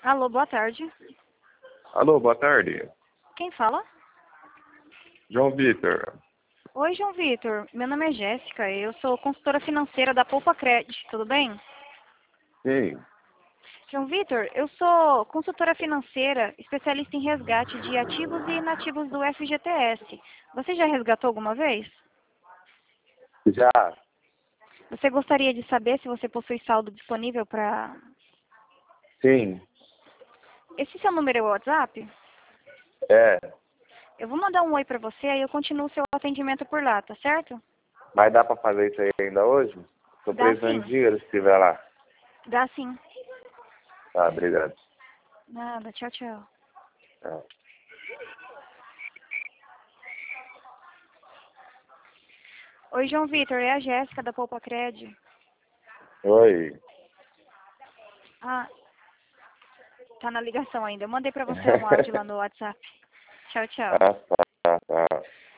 Alô, boa tarde. Alô, boa tarde. Quem fala? João Vitor. Oi, João Vitor. Meu nome é Jéssica. Eu sou consultora financeira da Poupa Cred. Tudo bem? Sim. João Vitor, eu sou consultora financeira, especialista em resgate de ativos e inativos do FGTS. Você já resgatou alguma vez? Já. Você gostaria de saber se você possui saldo disponível para... Sim. Esse seu número é o WhatsApp? É. Eu vou mandar um oi para você, aí eu continuo o seu atendimento por lá, tá certo? Mas dá pra fazer isso aí ainda hoje? Tô Dá precisando sim. de dinheiro se estiver lá. Dá sim. Tá, obrigado. Nada, tchau, tchau. É. Oi, João Vitor, é a Jéssica da Poupa Cred. Oi. Ah, tá na ligação ainda. Eu mandei pra você um áudio lá no WhatsApp. Tchau, tchau. Ah, tá, tá.